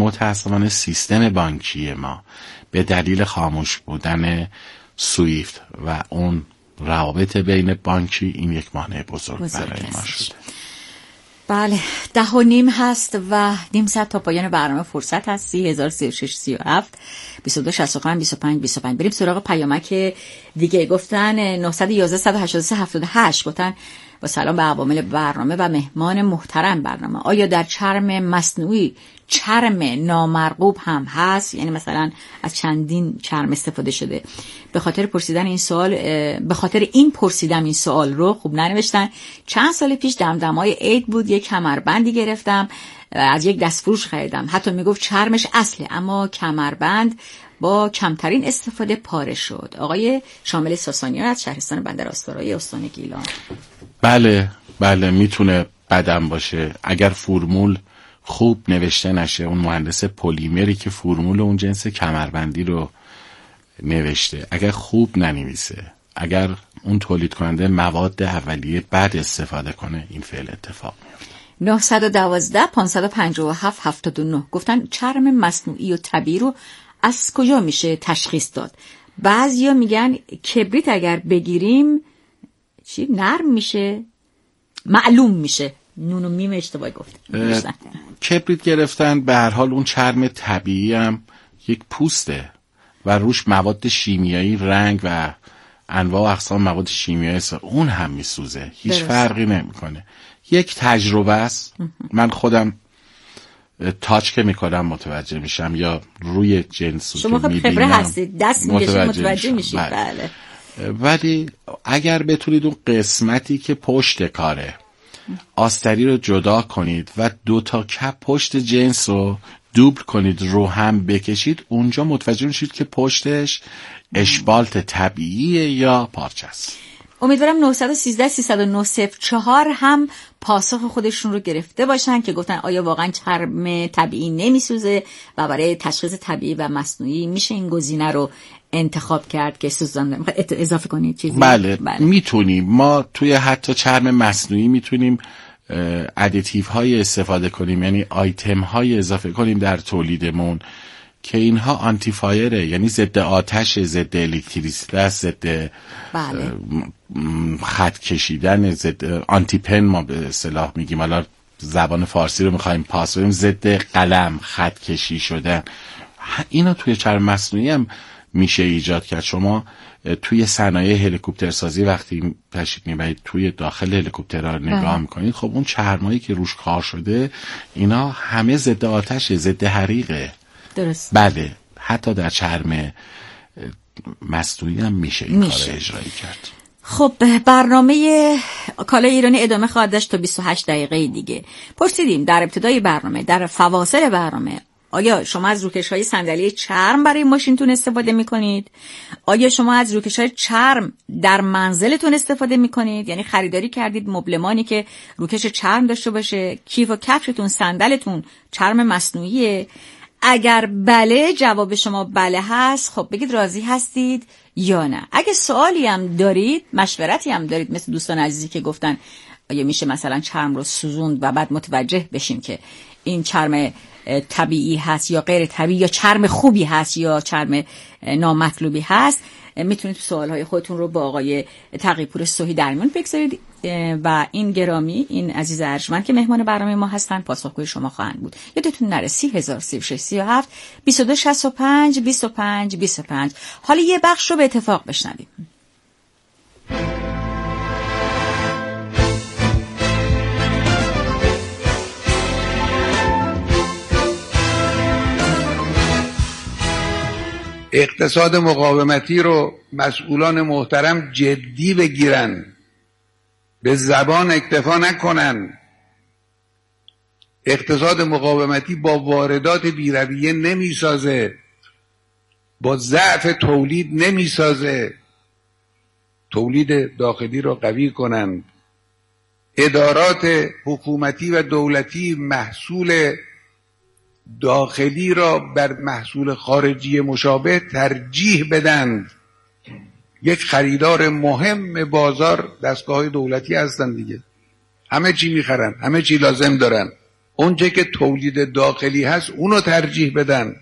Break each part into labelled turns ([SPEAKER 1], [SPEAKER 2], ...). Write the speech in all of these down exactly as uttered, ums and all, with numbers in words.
[SPEAKER 1] متاسفانه سیستم بانکی ما به دلیل خاموش بودن سویفت و اون روابط بین بانکی این یک مانع بزرگ, بزرگ برای ما شده.
[SPEAKER 2] بله، ده و نیم هست و نیم ساعت تا پایان برنامه فرصت هست. سی هزار سی و شش سی و هفت بیست و دو شصت و پنج بیست و پنج بیست و پنج. بریم سراغ پیامک دیگه. گفتن نه یک یک صد و هشتاد و سه هفتاد و هشت گفتن با سلام به عوامل برنامه و مهمان محترم برنامه، آیا در چرم مصنوعی چرم نامرغوب هم هست؟ یعنی مثلا از چندین چرم استفاده شده. به خاطر پرسیدن این سوال به خاطر این پرسیدم این سوال رو. خوب ننوشتن. چند سال پیش دمدمای عید بود، یک کمربندی گرفتم از یک دستفروش خریدم، حتی میگفت چرمش اصله، اما کمربند با کمترین استفاده پاره شد. آقای شامل ساسانیان از شهرستان بندر آستارای استان گیلان.
[SPEAKER 1] بله بله میتونه بدم باشه اگر فرمول خوب نوشته نشه. اون مهندس پلیمری که فرمول اون جنس کمربندی رو نوشته اگر خوب ننویسه، اگر اون تولید کننده مواد اولیه بد استفاده کنه، این فعل اتفاق میفته.
[SPEAKER 2] نه یک دو پانصد و پنجاه و هفت هفتاد و نه گفتن چرم مصنوعی و طبیعی رو از کجا میشه تشخیص داد؟ بعضیا میگن کبریت اگر بگیریم چی نرم میشه، معلوم میشه. نون و میم اشتباه گفت.
[SPEAKER 1] کبریت گرفتن به هر حال اون چرم طبیعی هم یک پوسته و روش مواد شیمیایی، رنگ و انواع و اقسام مواد شیمیایی است، اون هم میسوزه، هیچ درست. فرقی نمیکنه. یک تجربه است. من خودم تاچ که میکنم متوجه میشم یا روی جنسو
[SPEAKER 2] شما
[SPEAKER 1] که میبینم
[SPEAKER 2] خبره هستید، دست میکشید متوجه, متوجه میشید.
[SPEAKER 1] بله.
[SPEAKER 2] بله.
[SPEAKER 1] ولی اگر بتونید اون قسمتی که پشت کاره آستری رو جدا کنید و دو تا کپ پشت جنس رو دوبل کنید رو هم بکشید، اونجا متوجه میشید که پشتش اشبالت طبیعیه یا پارچه است.
[SPEAKER 2] امیدوارم نه یک سه سه نه نه صفر چهار هم پاسخ خودشون رو گرفته باشن که گفتن آیا واقعا چرم طبیعی نمیسوزه و برای تشخیص طبیعی و مصنوعی میشه این گزینه رو انتخاب کرد که سوزانده. اضافه کنید چیزی؟
[SPEAKER 1] بله, بله. میتونیم ما توی حتی چرم مصنوعی میتونیم ادیتیو های استفاده کنیم، یعنی آیتم های اضافه کنیم در تولیدمون که اینها آنتی فایره، یعنی ضد آتش، ضد الکتریسیته، ضد
[SPEAKER 2] بله.
[SPEAKER 1] خط کشیدن، ضد آنتی پن ما به اصطلاح میگیم، حالا زبان فارسی رو میخوایم پاس بدیم، ضد قلم، خط کشی شدن. اینا توی چرم مصنوعی هم میشه ایجاد کرد. شما توی صنایع هلیکوپتر سازی وقتی تشریف میبرید توی داخل هلیکوپترها رو نگاه میکنید، خب اون چرمایی که روش کار شده اینا همه ضد آتش، ضد حریقه.
[SPEAKER 2] درست.
[SPEAKER 1] بله، حتی در چرم مصنوعی هم میشه این میشه. کار اجرایی کرد.
[SPEAKER 2] خب برنامه کالای ایرانی ادامه خواهد داشت تا بیست و هشت دقیقه دیگه. پرسیدیم در ابتدای برنامه، در فواصل برنامه، آیا شما از روکش‌های صندلی چرم برای ماشینتون استفاده می‌کنید؟ آیا شما از روکش‌های چرم در منزلتون استفاده می‌کنید؟ یعنی خریداری کردید مبلمانی که روکش چرم داشته باشه، کیف و کفشتون، صندلتون چرم مصنوعیه؟ اگر بله، جواب شما بله هست، خب بگید راضی هستید یا نه. اگه سوالی هم دارید، مشورتی هم دارید، مثل دوستان عزیزی که گفتن آیا میشه مثلا چرم رو سوزوند و بعد متوجه بشیم که این چرم طبیعی هست یا غیر طبیعی، یا چرم خوبی هست یا چرم نامطلوبی هست، میتونید سوالهای خودتون رو با آقای تقی‌پور صحی در میون بگذارید و این گرامی، این عزیز ارجمند که مهمان برنامه ما هستن، پاسخگوی شما خواهند بود. یادتون نره سی هزار سی و شش سی و هفت بیست و دو شصت و پنج بیست و پنج بیست و پنج. حالا یه بخش رو به اتفاق بشنویم.
[SPEAKER 3] اقتصاد مقاومتی رو مسئولان محترم جدی بگیرن، به زبان اکتفا نکنن. اقتصاد مقاومتی با واردات بی‌رویه نمیسازه، با ضعف تولید نمیسازه. تولید داخلی رو قوی کنن. ادارات حکومتی و دولتی محصول داخلی را بر محصول خارجی مشابه ترجیح بدن. یک خریدار مهم بازار دستگاه‌های دولتی هستن دیگه، همه چی میخرن، همه چی لازم دارن. اونچه که تولید داخلی هست اونو ترجیح بدن.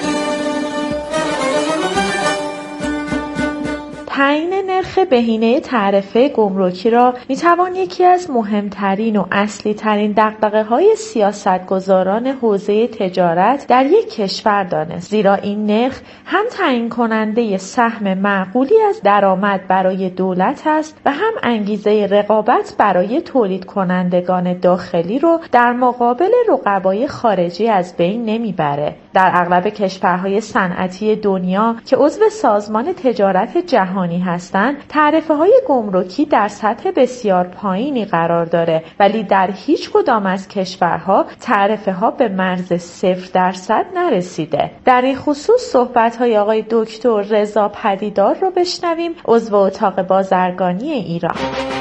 [SPEAKER 4] تعیین نرخ بهینه تعرفه گمرکی را میتوان یکی از مهمترین و اصلی ترین دغدغه‌های سیاستگزاران حوزه تجارت در یک کشور دانست، زیرا این نرخ هم تعیین کننده سهم معقولی از درآمد برای دولت است و هم انگیزه رقابت برای تولید کنندگان داخلی رو در مقابل رقبای خارجی از بین نمیبره. در اغلب کشورهای صنعتی دنیا که عضو سازمان تجارت جهانی هستند، تعرفه‌های گمرکی در سطح بسیار پایینی قرار داره، ولی در هیچ کدام از کشورها تعرفه‌ها به مرز صفر درصد نرسیده. در این خصوص صحبت‌های آقای دکتر رضا پدیدار رو بشنویم، عضو اتاق بازرگانی ایران.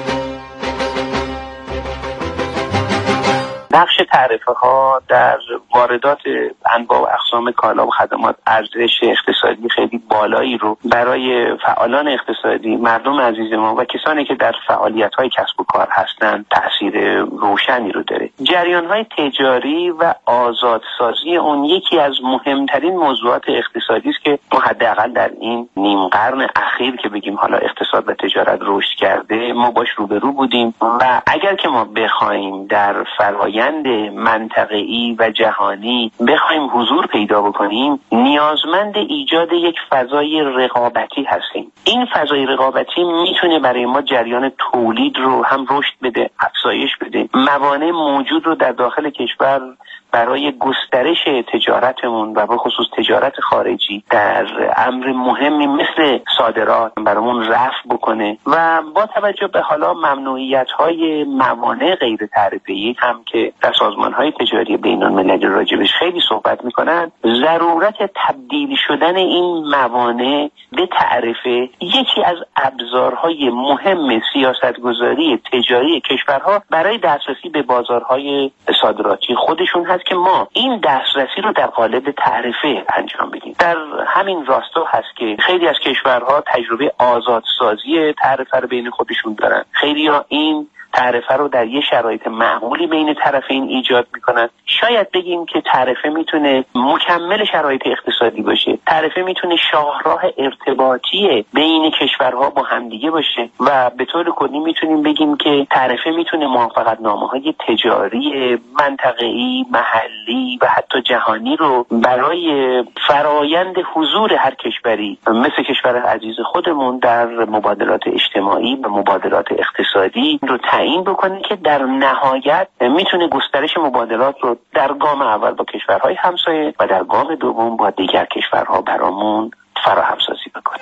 [SPEAKER 5] نقش تعرفه ها در واردات انواع و اقسام کالا و خدمات ارزش اقتصادی خیلی بالایی رو برای فعالان اقتصادی، مردم عزیز ما و کسانی که در فعالیت های کسب و کار هستند تاثیر روشنی رو داره. جریان های تجاری و آزادسازی اون یکی از مهمترین موضوعات اقتصادی است که ما حداقل در این نیم قرن اخیر که بگیم حالا اقتصاد و تجارت رشد کرده ما باش روبرو بودیم و اگر که ما بخوایم در فرآیند منطقه‌ای و جهانی بخوایم حضور پیدا بکنیم نیازمند ایجاد یک فضای رقابتی هستیم. این فضای رقابتی میتونه برای ما جریان تولید رو هم رشد بده، افزایش بده، موانع موجود رو در داخل کشور برای گسترش تجارتمون و به خصوص تجارت خارجی در امر مهمی مثل صادرات برامون رفع بکنه و با توجه به حالا ممنوعیت‌های موانع غیر تعرفه‌ای هم که در سازمان‌های تجاری بین‌المللی راجبش خیلی صحبت می‌کنن، ضرورت تبدیل شدن این موانع به تعرفه یکی از ابزارهای مهم سیاستگذاری تجاری کشورها برای دسترسی به بازارهای صادراتی خودشون هست که ما این دسترسی رو در قالب تعرفه انجام بدیم. در همین راستا هست که خیلی از کشورها تجربه آزادسازی تعرفه رو بین خودشون دارن. خیلی ها این تعرفه رو در یه شرایط معقولی بین طرفین ایجاد میکنن. شاید بگیم که تعرفه میتونه مکمل شرایط اقتصادی باشه، تعرفه میتونه شاهراه ارتباطی بین کشورها با همدیگه باشه و به طور کلی میتونیم بگیم که تعرفه میتونه موافقتنامه‌های تجاری منطقه‌ای، محلی و حتی جهانی رو برای فرایند حضور هر کشوری مثل کشور عزیز خودمون در مبادلات اجتماعی و مبادلات اقتصادی رو تعیین بکنه که در نهایت میتونه گسترش مبادلات رو در گام اول با کشورهای همسایه و در گام دوم با دیگر کشورها برامون فراهم سازی بکنه.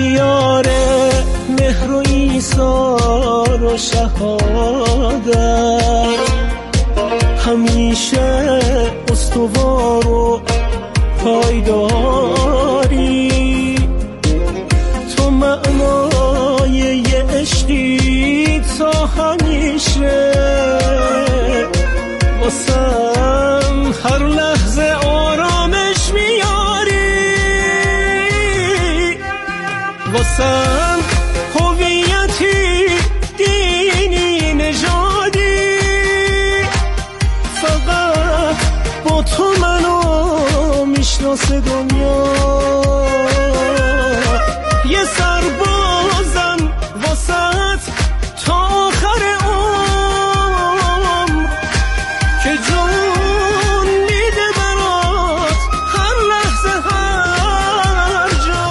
[SPEAKER 6] یاره مهر و ایثار و شهادت همیشه استوار و پایداری، تو معنای یه عشقی تا همیشه واسم هر لحظه آرامش میاری، واسم هویتی دینی نژادی، فقط با تو منو میشناسه دنیا، یه سربازم واسط تا آخر عمر که جون میده برات هر لحظه هر جا.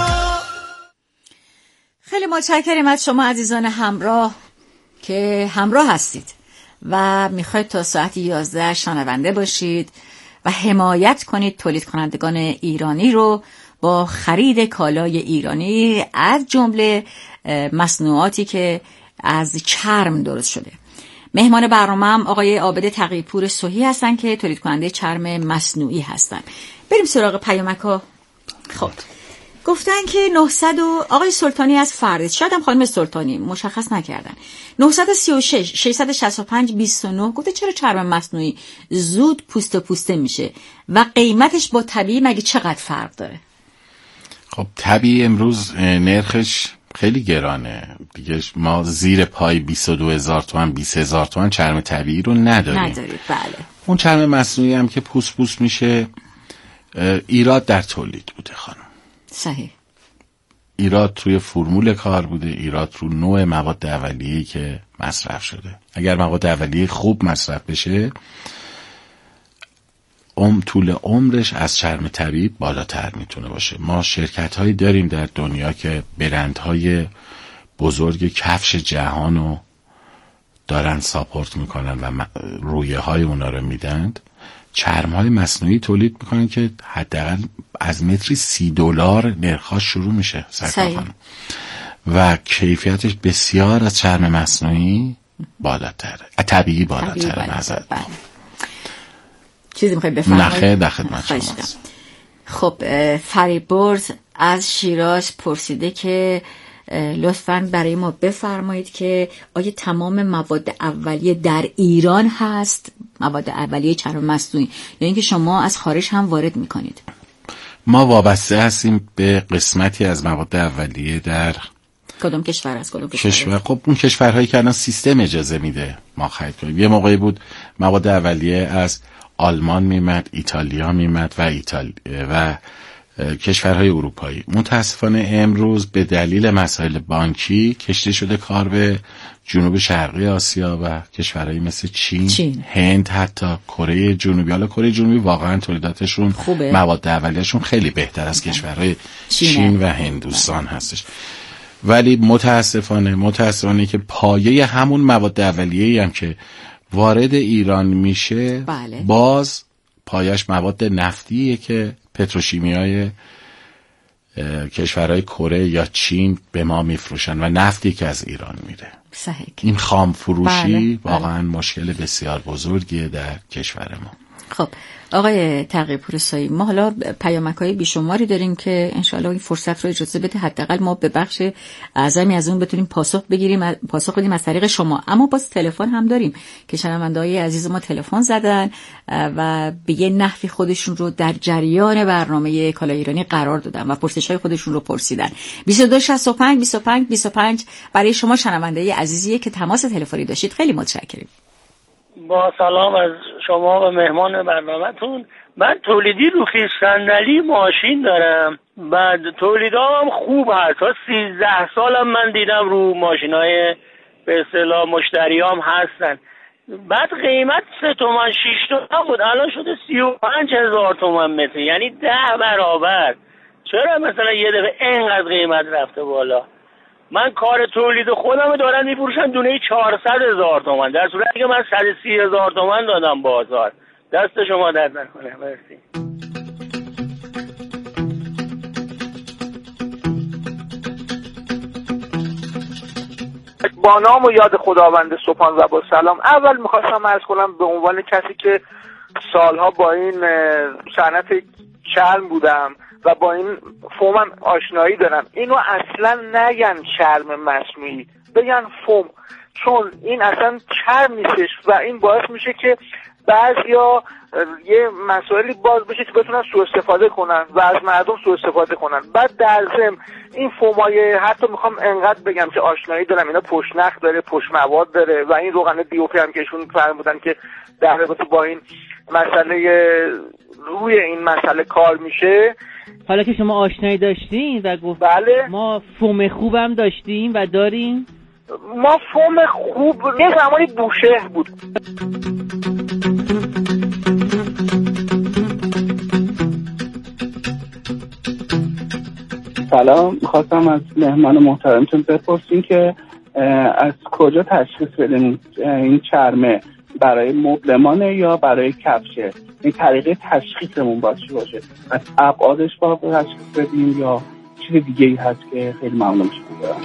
[SPEAKER 2] خیلی متشکرم از شما عزیزان همراه که همراه هستید و میخواید تا ساعت یازده شنونده باشید و حمایت کنید تولید کنندگان ایرانی رو با خرید کالای ایرانی از جمله مصنوعاتی که از چرم درست شده. مهمان برنامه‌ام آقای عابد تقی‌پور صحی هستن که تولید کننده چرم مصنوعی هستن. بریم سراغ پیامک‌ها. خب گفتن که نهصد و آقای سلطانی از فردید، شاید هم خانم سلطانی مشخص نکردن، نهصد و سی و شش ششصد و شصت و پنج بیست و نه گفته چرا چرم مصنوعی زود پوست و پوسته میشه و قیمتش با طبیعی مگه چقدر فرق داره؟
[SPEAKER 1] خب طبیعی امروز نرخش خیلی گرانه دیگه، ما زیر پای بیست و دو هزار تومان بیست هزار تومان چرم طبیعی رو نداریم.
[SPEAKER 2] ندارید بله.
[SPEAKER 1] اون چرم مصنوعی هم که پوست پوست میشه، ایراد در تولید بوده خانم.
[SPEAKER 2] صحیح.
[SPEAKER 1] ایراد توی فرمول کار بوده، ایراد رو نوع مواد اولیه‌ای که مصرف شده. اگر مواد اولیه خوب مصرف بشه، عمر طول عمرش از چرم طبیعی بالاتر میتونه باشه. ما شرکت هایی داریم در دنیا که برندهای بزرگ کفش جهانو دارن ساپورت میکنن و رویه های اونا رو میدند، چرم های مصنوعی تولید میکنن که حداقل از متری سی دلار نرخش شروع میشه و کیفیتش بسیار از چرم مصنوعی بالاتره، طبیعی بالاتره. نظر
[SPEAKER 2] چیزی میخوایی بفرمایید؟
[SPEAKER 1] نخه در خدمت شماست.
[SPEAKER 2] خب فریبرز از شیراز پرسیده که لطفاً برای ما بفرمایید که آیا تمام مواد اولیه در ایران هست، مواد اولیه چرم مصنوعی، یا اینکه شما از خارج هم وارد میکنید؟
[SPEAKER 1] ما وابسته هستیم به قسمتی از مواد اولیه در
[SPEAKER 2] کدوم کشور است؟ کدوم کشور؟
[SPEAKER 1] کشور خب اون کشورهایی که الان سیستم اجازه میده ما خرید کنیم. یه موقعی بود مواد اولیه از آلمان میمد، ایتالیا میمد و ایتالی و کشورهای اروپایی. متاسفانه امروز به دلیل مسائل بانکی کشیده شده کار به جنوب شرقی آسیا و کشورهایی مثل چین، چین. هند، حتی کره جنوبی. حالا کره جنوبی واقعا تولیداتشون
[SPEAKER 2] خوبه.
[SPEAKER 1] مواد اولیه‌شون خیلی بهتر از کشورهای چین, چین و هندوستان هستش. ولی متاسفانه متاسفانه که پایه همون مواد اولیه‌ای هم که وارد ایران میشه،
[SPEAKER 2] بله.
[SPEAKER 1] باز پایش مواد نفتیه که پتروشیمیای کشورهای کره یا چین به ما میفروشن و نفتی که از ایران میره.
[SPEAKER 2] صحیح.
[SPEAKER 1] این خام فروشی
[SPEAKER 2] بله.
[SPEAKER 1] واقعا
[SPEAKER 2] بله.
[SPEAKER 1] مشکل بسیار بزرگیه در کشور ما.
[SPEAKER 2] خب آقای تقی‌پور، ما حالا پیامک‌های بیشماری داریم که انشالله این فرصت رو اجازه بده حداقل ما به بخش اعظمی از اون بتونیم پاسخ بگیریم، پاسخ بدیم از طریق شما. اما باز تلفن هم داریم که شنونده‌های عزیز ما تلفن زدن و به یه نحوی خودشون رو در جریان برنامه کالای ایرانی قرار دادن و پرسش‌های خودشون رو پرسیدن. بیست و دو شصت و پنج بیست و پنج بیست و پنج برای شما شنونده عزیزیه که تماس تلفنی داشتید. خیلی متشکریم.
[SPEAKER 7] با سلام از شما و مهمان برنامه‌تون. من تولیدی روخیز صندلی ماشین دارم، بعد تولیدام خوب هست. تا سیزده سالم من دیدم رو ماشینای به اصطلاح مشتریام هستن. بعد قیمت سه تومن شیش تومن بود، الان شده سی و پنج هزار تومن متر، یعنی ده برابر. چرا مثلا یه دفعه اینقدر قیمت رفته بالا؟ من کار تولید خودم دارن میفروشن دونه چهارصد هزار تومن، در صورتی که من صد و سی هزار تومن دادم بازار. دست شما درد نکنه. مرسی.
[SPEAKER 8] با نام و یاد خداوند سبحان و با سلام. اول میخواستم عرض کنم به عنوان کسی که سالها با این صنعت چرم بودم و با این فومم آشنایی دارم، اینو اصلا نگن چرم مصنوعی، بگن فوم، چون این اصلا چرم نیستش و این باعث میشه که بعضیا یه مسائلی باز بشه که بتونن سوء استفاده کنن و از مردم سوء استفاده کنن. بعد در ضمن این فومای، حتی میخوام انقدر بگم که آشنایی دارم، اینا پشت نخ داره، پشت مواد داره و این روغن دی او پی هم که ایشون فرمودن که در رابطه با این مسئله روی این مسئله کار میشه.
[SPEAKER 9] حالا که شما آشنایی داشتین و گفت
[SPEAKER 8] بله
[SPEAKER 9] ما فوم خوبم داشتیم و داریم،
[SPEAKER 8] ما فوم خوب یه زمانی بوشهر بود.
[SPEAKER 10] سلام، میخواستم از مهمان محترمتون بپرسیم که از کجا تشخیص بدیم این چرمه برای مبلمانه یا برای کفشه؟ این طریقه تشخیصمون باید چی باشه؟ از ابعادش باید تشخیص بدیم یا چیز دیگه ای هست که خیلی ممنون میشم.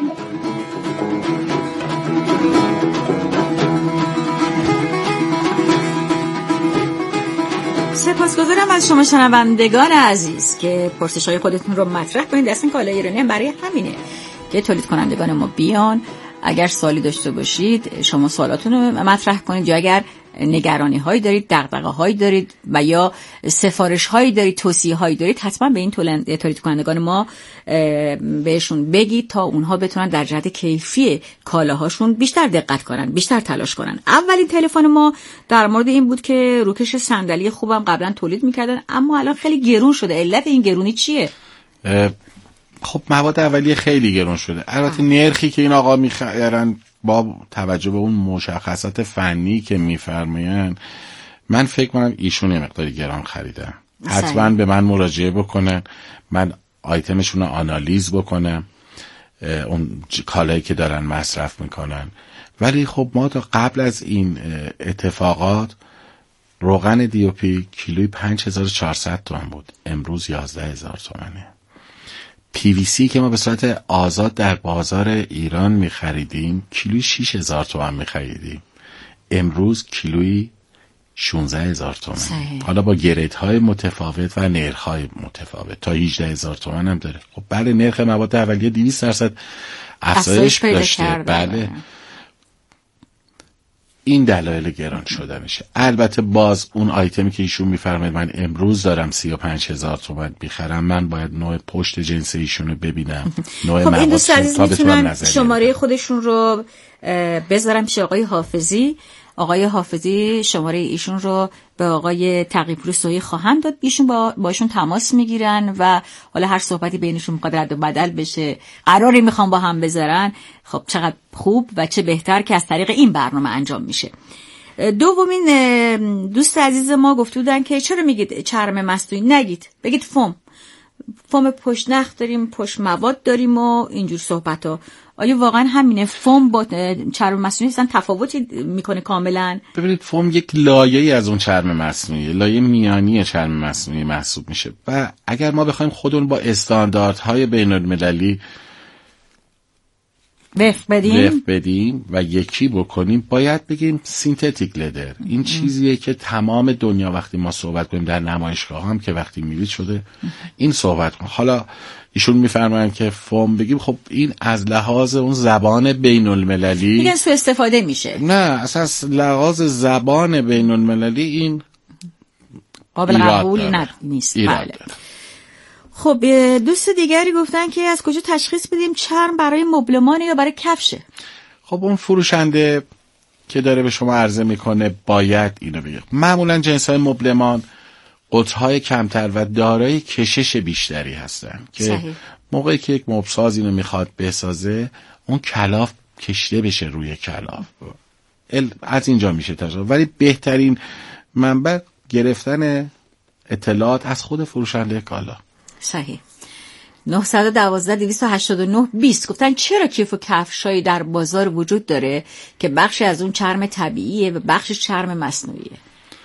[SPEAKER 2] سپاسگزارم از شما شنوندگان عزیز که پرسش‌های خودتون رو مطرح کنید. اصلا کالای ایرانی هم برای همینه که تولید کنندگان ما بیان، اگر سوالی داشته باشید شما سوالاتون رو مطرح کنید، یا اگر نگرانی هایی دارید، دغدغه هایی دارید و یا سفارش هایی دارید، توصیه هایی دارید، حتما به این تولید کنندگان ما بهشون بگید تا اونها بتونن در جهت کیفی کالاهاشون بیشتر دقت کنن، بیشتر تلاش کنن. اولین تلفن ما در مورد این بود که روکش صندلی خوبم قبلا تولید میکردن اما الان خیلی گرون شده. علت این گرونی چیه؟
[SPEAKER 1] خب مواد اولیه خیلی گرون شده. البته نرخی که این آقا میخرن با توجه به اون مشخصات فنی که میفرماین، من فکر کنم ایشون یه مقداری گران خریدن. حتما به من مراجعه بکنن، من آیتمشون رو آنالیز بکنم، اون کالایی که دارن مصرف میکنن. ولی خب ما تا قبل از این اتفاقات روغن دی او پی کیلوی پنج هزار و چهارصد تومان بود، امروز یازده هزار تومانه. پی وی سی که ما به صورت آزاد در بازار ایران میخریدیم کیلوی شش هزار تومان میخریدیم، امروز کیلوی شانزده هزار تومان. حالا با گرید های متفاوت و نرخ های متفاوت تا هجده هزار تومان هم داره. خب بله، نرخ مواد اولیه دویست درصد افزایش داشته. بله، این دلایل گران شدنشه. البته باز اون آیتمی که ایشون میفرماید من امروز دارم سی و پنج هزار تومان میخرم، من باید نوع پشت جنس ایشون رو ببینم، نوع
[SPEAKER 2] خب این دوست
[SPEAKER 1] عزیز
[SPEAKER 2] میتونن شماره خودشون رو بذارم پیش آقای حافظی. آقای حافظی شماره ایشون رو به آقای تقی‌پور سویی خواهند داد، ایشون با باشون تماس میگیرن و حالا هر صحبتی بینشون میخواد رد و بدل بشه، قراری میخوان با هم بذارن، خب چقدر خوب و چه بهتر که از طریق این برنامه انجام میشه. دومین دوست عزیز ما گفته بودن که چرا میگید چرم مصنوعی، نگید، بگید فوم. فوم پشت نخ داریم، پشت مواد داریم و اینجور صحبت ها. آیا واقعا همینه؟ فوم با چرم مصنوعی اصلا تفاوتی میکنه کاملا؟
[SPEAKER 1] ببینید، فوم یک لایه‌ای از اون چرم مصنوعی، لایه میانی چرم مصنوعی محسوب میشه و اگر ما بخوایم خودمون با استانداردهای بین‌المللی
[SPEAKER 2] وفق بدیم
[SPEAKER 1] وفق بدیم و یکی بکنیم، باید بگیم سینتتیک لدر. این ام. چیزیه که تمام دنیا وقتی ما صحبت کنیم در نمایشگاه هم که وقتی میرید شده این صحبت کنیم. حالا ایشون میفرمایند که فوم بگیم، خب این از لحاظ اون زبان بین المللی
[SPEAKER 2] میگن سوء استفاده میشه.
[SPEAKER 1] نه، از لحاظ زبان بین المللی این
[SPEAKER 2] قابل قبول نیست. بله. خب دوست دیگری گفتن که از کجا تشخیص بدیم چرم برای مبلمانه یا برای کفشه؟
[SPEAKER 1] خب اون فروشنده که داره به شما عرضه میکنه باید اینو بگه. معمولا جنس‌های مبلمان قطرهای کمتر و دارای کشش بیشتری هستن که صحیح. موقعی که یک مبساز اینو میخواد بسازه، اون کلاف کشیده بشه روی کلاف، از اینجا میشه تجربه. ولی بهترین منبع گرفتن اطلاعات از خود فروشنده کالا.
[SPEAKER 2] صحیح. نه یک دو دویست و هشتاد و نه بیست گفتن چرا کیف و کفشایی در بازار وجود داره که بخشی از اون چرم طبیعیه و بخشش چرم مصنوعیه؟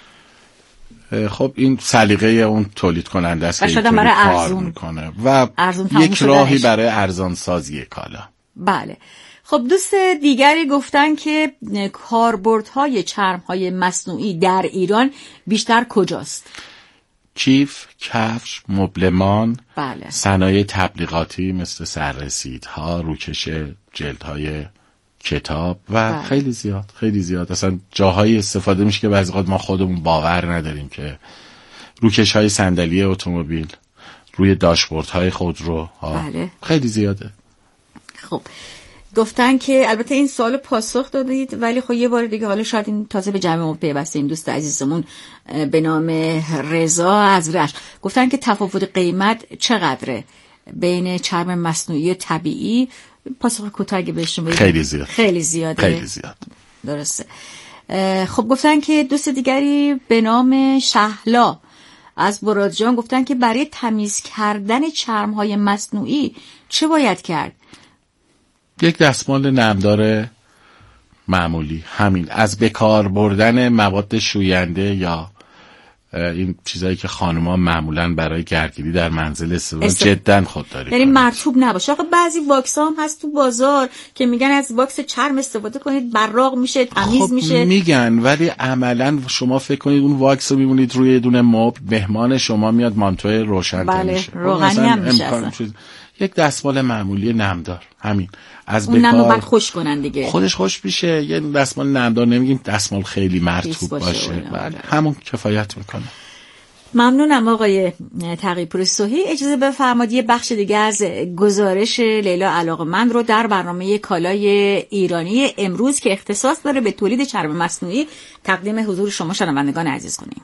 [SPEAKER 1] خب این سلیقه اون تولید کننده است که
[SPEAKER 2] اینطوری کار
[SPEAKER 1] میکنه و یک راهی برای ارزان سازی کالا.
[SPEAKER 2] بله. خب دوست دیگری گفتن که کاربردهای چرم‌های مصنوعی در ایران بیشتر کجاست؟
[SPEAKER 1] کیف، کفش، مبلمان،
[SPEAKER 2] بله.
[SPEAKER 1] صنایع تبلیغاتی مثل سررسیدها، روکش جلدهای کتاب و بله. خیلی زیاد خیلی زیاد اصلا جاهایی استفاده میشه که بعضی وقت ما خودمون باور نداریم که روکش های صندلی اتومبیل، روی داشبوردهای خودرو ها
[SPEAKER 2] بله.
[SPEAKER 1] خیلی زیاده.
[SPEAKER 2] خب گفتن که البته این سوال پاسخ دادید، ولی خب یه بار دیگه حالا شاید این تازه به جمع ما پیوسته. این دوست عزیزمون به نام رضا از رشت گفتن که تفاوت قیمت چقدره بین چرم مصنوعی و طبیعی؟ پاسخ کوتاه بهشون بدید.
[SPEAKER 1] خیلی زیاد.
[SPEAKER 2] خیلی زیاده.
[SPEAKER 1] خیلی زیاد.
[SPEAKER 2] درسته. خب گفتن که دوست دیگری به نام شهلا از برادجان گفتن که برای تمیز کردن چرم‌های مصنوعی چه باید کرد؟
[SPEAKER 1] یک دستمال نمدار معمولی، همین. از بکار بردن مواد شوینده یا این چیزایی که خانم‌ها معمولاً برای گردگیری در منزل استفاده جداً خودداری
[SPEAKER 2] یعنی مرطوب نباشه. آخه بعضی واکس‌ها هم هست تو بازار که میگن از واکس چرم استفاده کنید براق میشه، تمیز
[SPEAKER 1] خب
[SPEAKER 2] میشه.
[SPEAKER 1] میگن، ولی عملاً شما فکر کنید اون واکس رو میمونید روی یه دونه مبل، مهمان شما میاد مانتو روشن
[SPEAKER 2] بله،
[SPEAKER 1] میشه.
[SPEAKER 2] روغنی هم میشه.
[SPEAKER 1] یک دستمال معمولی نمدار، همین از
[SPEAKER 2] اون نمو
[SPEAKER 1] بکار
[SPEAKER 2] بعد خوش کنن دیگه،
[SPEAKER 1] خودش خوش میشه. یه دستمال نمدار، نمیگیم دستمال خیلی مرطوب باشه, باشه. بله همون کفایت میکنه.
[SPEAKER 2] ممنونم آقای تقی‌پور صحی. اجازه بفرمایید یه بخش دیگه از گزارش لیلا علاقمند رو در برنامه کالای ایرانی امروز که اختصاص داره به تولید چرم مصنوعی تقدیم حضور شما شنوندگان عزیز کنیم.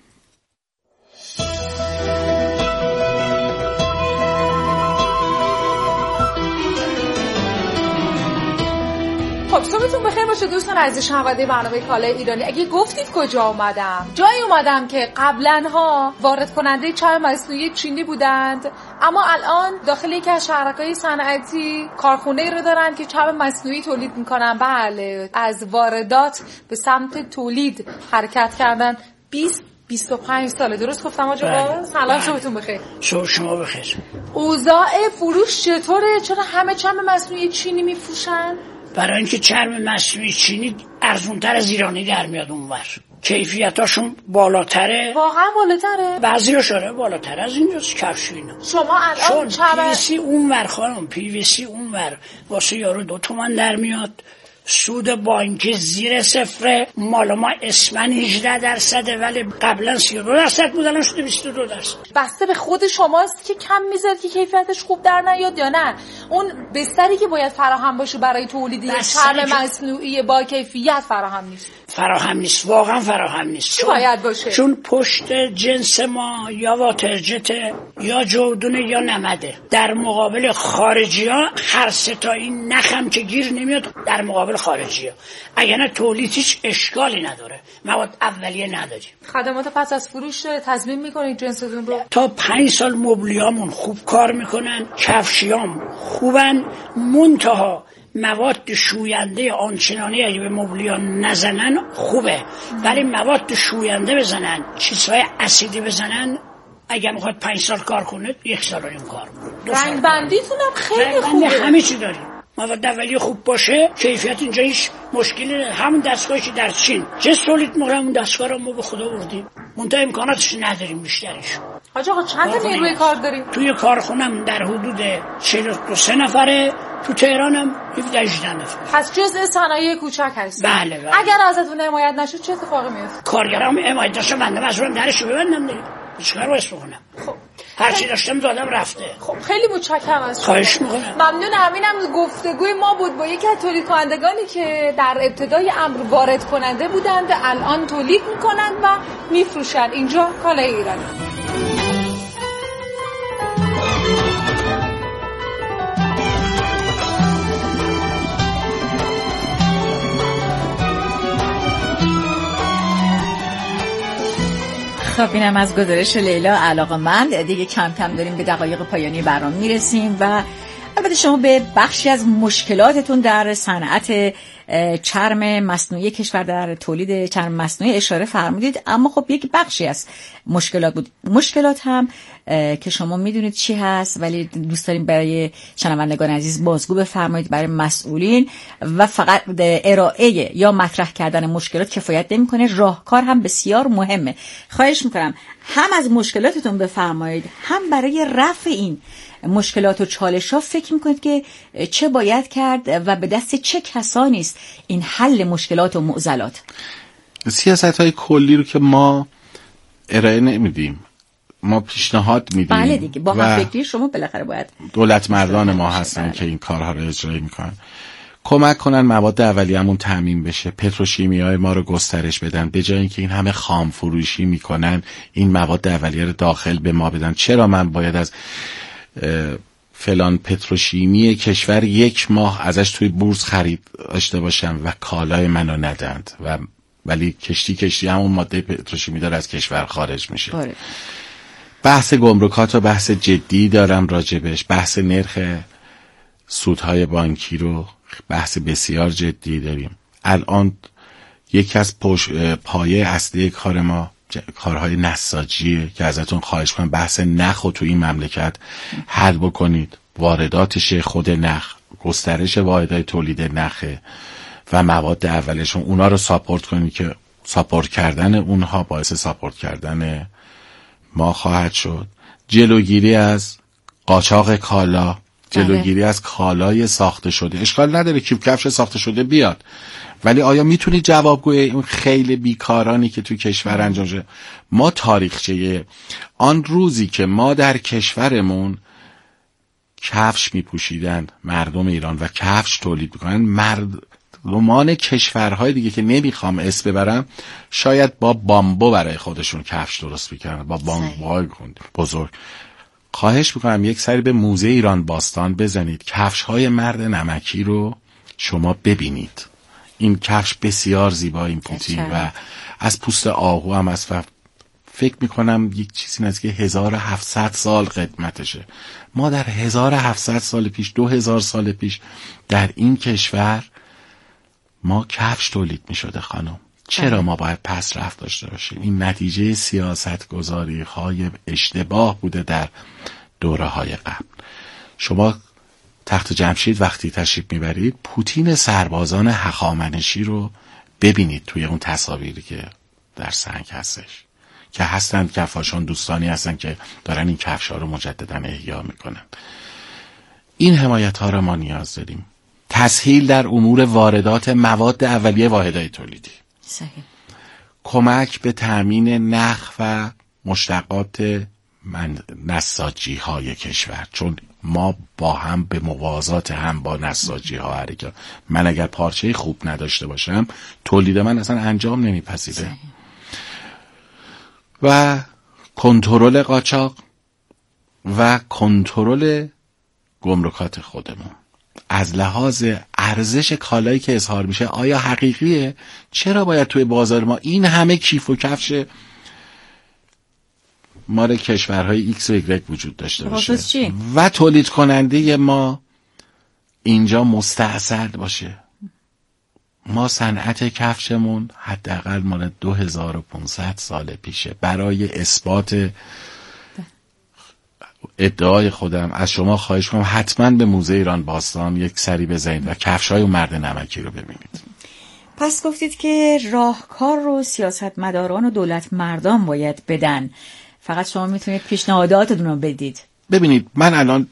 [SPEAKER 11] خب صبحتون بخیر باشه دوستان عزیز شنونده برنامه کالای ایرانی. اگه گفتید کجا اومدم، جایی اومدم که قبلا ها وارد کننده چرم مصنوعی چینی بودند، اما الان داخل یکی از شهرک‌های صنعتی کارخونه‌ای رو دارن که چرم مصنوعی تولید میکنن. بله، از واردات به سمت تولید حرکت کردن. بیست بیست و پنج ساله، درست گفتم آقا؟ سلام، صبحتون بخیر.
[SPEAKER 12] صبح شما بخیر.
[SPEAKER 11] اوضاع فروش چطوره؟ چرا همه چرم مصنوعی چینی میفروشن؟
[SPEAKER 12] برای اینکه چرم مصنوعی چینی ارزونتر از ایرانی در میاد اونور، کیفیتاشون بالاتره.
[SPEAKER 11] واقعا بالاتره؟
[SPEAKER 12] بعضیاش آره بالاتر از اینجاست. کفش اینا
[SPEAKER 11] شما الان
[SPEAKER 12] چرم پی وی سی اونور خانم، پی وی سی اونور واسه یارو دو تومن در میاد، سود بانکی زیر صفره، مال ما اسمن هجده درصده ولی قبلا سی و دو درصد بود، الان شده بیست و دو درصد.
[SPEAKER 11] بسته به خود شماست که کم میذارد که کیفیتش خوب در نیاد یا نه اون بستری که باید فراهم باشه برای تولید چرم مصنوعی با کیفیت فراهم نیست؟
[SPEAKER 12] فراهم نیست، واقعا فراهم نیست.
[SPEAKER 11] چی باید باشه؟
[SPEAKER 12] چون پشت جنس ما یا واترجت یا جودونه یا نمده. در مقابل خارجی ها هر سه تا این نخم که گیر نمیاد در مقابل خارجی ها، اگر نه تولید هیچ اشکالی نداره، مواد اولیه نداریم.
[SPEAKER 11] خدمات پس از فروش تضمین میکنید جنستون رو؟
[SPEAKER 12] تا پنج سال مبلیامون خوب کار میکنن، کفشیام خوبن، منتها مواد شوینده آنچنانی اگه به مبلیا نزنن خوبه، ولی مواد شوینده بزنن، چیزهای اسیدی بزنن، اگه میخواد پنج سال کار کنه یک سال رو این کار کنه.
[SPEAKER 11] رنگ بندیتون هم خیلی خوبه.
[SPEAKER 12] همه چی داریم. مواد اولیه خوب باشه، کیفیت اینجا هیچ مشکلی نه. همون دستگاهی که در چین چه تولید می‌کنه، همون دستگاه رو ما به خدا بردیم، منتها امکاناتش نداریم بیشترش.
[SPEAKER 11] حاج آقا چند تا نیروی کار داریم؟
[SPEAKER 12] توی کارخونم در حدود چهل و سه نفره، تو تهرانم هفده هجده نفر.
[SPEAKER 11] پس جزء صنایع کوچک هست.
[SPEAKER 12] بله بله.
[SPEAKER 11] اگر ازتون حمایت نشد چه اتفاقی میفته؟
[SPEAKER 12] کارگرام حمایت داشتم، بنده مجبورم درش رو ببندم دیگه. چیکار باید بکنم؟ خب هر چی داشتم دادم رفته.
[SPEAKER 11] خب خیلی متشکرم از شما.
[SPEAKER 12] خواهش می‌کنم.
[SPEAKER 11] ممنون. همینم گفتگوی ما بود با یکی از تولید کنندگانی که در ابتدای امر وارد کننده بودند، الان تولید میکنند و میفروشند اینجا کالای ایرانی.
[SPEAKER 2] خب اینم از گزارش لیلا علاقمند. دیگه کم کم داریم به دقایق پایانی برنامه میرسیم و البته شما به بخشی از مشکلاتتون در صنعت چرم مصنوعی کشور، در تولید چرم مصنوعی اشاره فرمودید، اما خب یک بخشی از مشکلات بود. مشکلات هم که شما میدونید چی هست، ولی دوست داریم برای شنوندگان عزیز بازگو بفرمایید برای مسئولین، و فقط ارائه یا مطرح کردن مشکلات کفایت نمیکنه، راهکار هم بسیار مهمه. خواهش میکنم هم از مشکلاتتون بفرمایید، هم برای رفع این مشکلات و چالش ها فکر میکنید که چه باید کرد و به دست چه کسانی است این حل مشکلات و معضلات.
[SPEAKER 1] سیاست های کلی رو که ما ارائه نمیدیم، ما پیشنهاد میدیم.
[SPEAKER 2] بله دیگه، با هم فکری شما بالاخره باید،
[SPEAKER 1] دولت مردان ما هستن بله. که این کارها رو اجرا میکنن، کمک کنن مواد اولیه‌مون تامین بشه، پتروشیمیای ما رو گسترش بدن، به جای اینکه این همه خام فروشی میکنن این مواد اولیه رو داخل به ما بدن. چرا من باید از فلان پتروشیمی کشور یک ماه ازش توی بورس خرید داشته باشم و کالای منو ندند، و ولی کشتی کشتی همون ماده پتروشیمی داره از کشور خارج میشه. باره. بحث گمرکات و بحث جدی دارم راجبش، بحث نرخ سودهای بانکی رو بحث بسیار جدی داریم. الان یکی از پایه اصلی کار ما کارهای نساجیه که ازتون خواهش کنم بحث نخ رو تو این مملکت حل بکنید. وارداتش، خود نخ، گسترش واحدهای تولید نخه و مواد اولشون، اونا رو ساپورت کنید که ساپورت کردن اونها باعث ساپورت کردن ما خواهد شد. جلوگیری از قاچاق کالا، جلوگیری از کالای ساخته شده. اشکال نداره کیف کفش ساخته شده بیاد، ولی آیا میتونی جوابگوی اون خیلی بیکارانی که تو کشور انجام شده؟ ما تاریخچه آن روزی که ما در کشورمون کفش میپوشیدن مردم ایران و کفش تولید میکنن، مردمان کشورهای دیگه که نمیخوام اسم ببرم شاید با بامبو برای خودشون کفش درست میکردن، با بامبوهای بزرگ. خواهش میکنم یک سری به موزه ایران باستان بزنید، کفش های مرد نمکی رو شما ببینید. این کفش بسیار زیبا این پوتین و از پوست آهو هم است و فکر میکنم یک چیزی نزدیک هزار و هفتصد سال قدمتشه. ما در هزار و هفتصد سال پیش، دو هزار سال پیش در این کشور ما کفش تولید میشده خانم. چرا ما باید پس رفت داشته باشیم؟ این نتیجه سیاست گذاری های اشتباه بوده در دوره های قبل. شما تخت جمشید وقتی تشریف میبرید پوتین سربازان هخامنشی رو ببینید توی اون تصاویری که در سنگ هستش که هستند کفاشان دوستانی هستن که دارن این کفش ها رو مجددا احیا میکنن. این حمایت ها رو ما نیاز داریم. تسهیل در امور واردات مواد اولیه واحدهای تولیدی،
[SPEAKER 2] صحیح.
[SPEAKER 1] کمک به تامین نخ و مشتقات من نساجی های کشور، چون ما با هم به موازات هم با نساجی ها حرکت. من اگر پارچه خوب نداشته باشم تولید من اصلا انجام نمیپذیره. و کنترل قاچاق و کنترل گمرکات خودمون از لحاظ ارزش کالایی که اظهار میشه آیا حقیقیه؟ چرا باید توی بازار ما این همه کیف و کفش مال کشورهای ایکس و ایگرگ وجود داشته باشه
[SPEAKER 2] چی؟
[SPEAKER 1] و تولید کننده ما اینجا مستأصل باشه؟ ما صنعت کفشمون حداقل مال دو هزار و پانصد سال پیشه. برای اثبات ادعای خودم از شما خواهش کنم حتما به موزه ایران باستان یک سری بزنید و کفشای اون مرد نمکی رو ببینید.
[SPEAKER 2] پس گفتید که راهکار رو سیاستمداران و دولت مردان باید بدن، فقط شما میتونید پیشنهاداتتون رو بدید.
[SPEAKER 1] ببینید من الان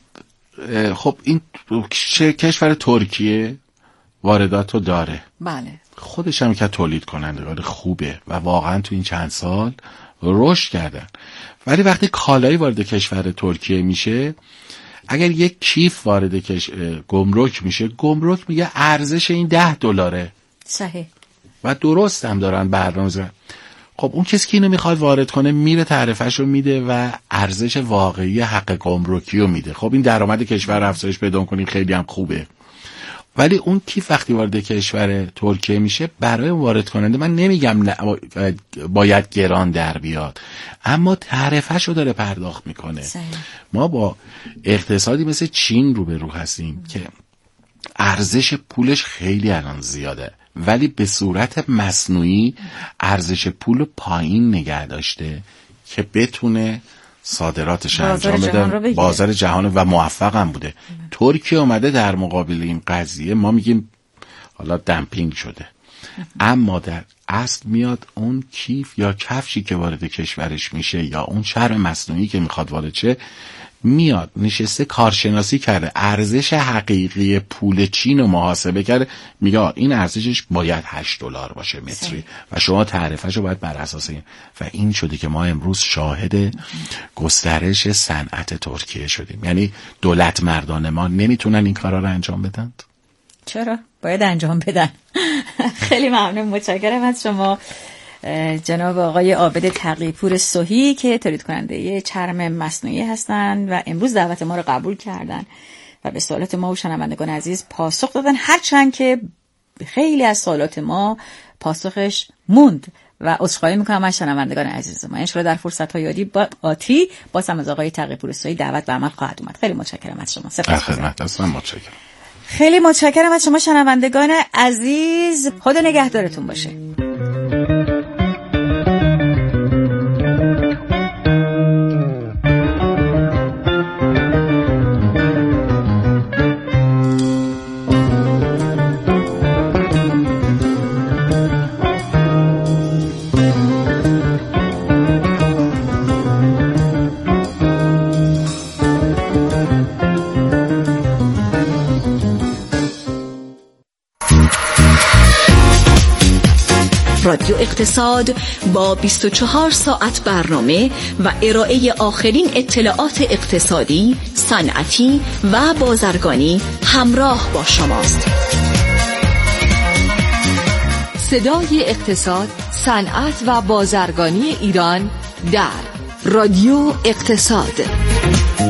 [SPEAKER 1] خب این کشور ترکیه واردات رو داره،
[SPEAKER 2] بله،
[SPEAKER 1] خودش هم که تولید کنندگان خوبه و واقعا تو این چند سال رشد کردن. ولی وقتی کالایی وارد کشور ترکیه میشه، اگر یک کیف وارد کش... گمرک میشه، گمرک میگه ارزش این ده دلاره.
[SPEAKER 2] صحیح.
[SPEAKER 1] و درست هم دارن برنامه. خب اون کسی که اینو میخواد وارد کنه میره تعرفه‌شو رو میده و ارزش واقعی حق گمرکی رو میده. خب این درآمد کشور افزایش پیدا کنیم خیلی هم خوبه. ولی اون کیف وقتی وارد کشور ترکیه میشه، برای وارد کننده من نمیگم باید گران در بیاد، اما تعرفه‌شو داره پرداخت میکنه.
[SPEAKER 2] صحیح.
[SPEAKER 1] ما با اقتصادی مثل چین روبرو هستیم که ارزش پولش خیلی الان زیاده ولی به صورت مصنوعی ارزش پول پایین نگه داشته که بتونه صادراتش انجام بده، بازار جهان و موفق هم بوده. ام. ترکیه اومده در مقابل این قضیه، ما میگیم حالا دمپینگ شده، ام. اما در اصل میاد اون کیف یا کفشی که وارد کشورش میشه یا اون شرم مصنوعی که میخواد وارد شه، میاد نشسته کارشناسی کرده، ارزش حقیقی پول چین رو محاسبه کرده، میگه این ارزشش باید هشت دلار باشه متری و شما تعرفه‌شو باید بر اساس این. و این شده که ما امروز شاهد گسترش صنعت ترکیه شدیم. یعنی دولت مردان ما نمیتونن این کارا رو انجام بدن.
[SPEAKER 2] چرا؟ باید انجام بدن. خیلی ممنون، متشکرم از شما جناب آقای عابد تقی‌پور صحی که تولید کننده چرم مصنوعی هستند و امروز دعوت ما رو قبول کردن و به سوالات ما و شنوندگان عزیز پاسخ دادن، هرچند که خیلی از سوالات ما پاسخش موند و عذرخواهی میکنم از شنوندگان عزیز ما. ان شاءالله در فرصت‌های یادی با آتی باز هم از آقای تقی‌پور صحی دعوت به عمل خواهد اومد. خیلی متشکرم از شما.
[SPEAKER 1] سپاسگزارم. متشکرم.
[SPEAKER 2] خیلی متشکرم از شما شنوندگان عزیز. خدا نگهدارتون باشه.
[SPEAKER 13] رادیو اقتصاد با بیست و چهار ساعت برنامه و ارائه آخرین اطلاعات اقتصادی، صنعتی و بازرگانی همراه با شماست.
[SPEAKER 14] صدای اقتصاد، صنعت و بازرگانی ایران در رادیو اقتصاد.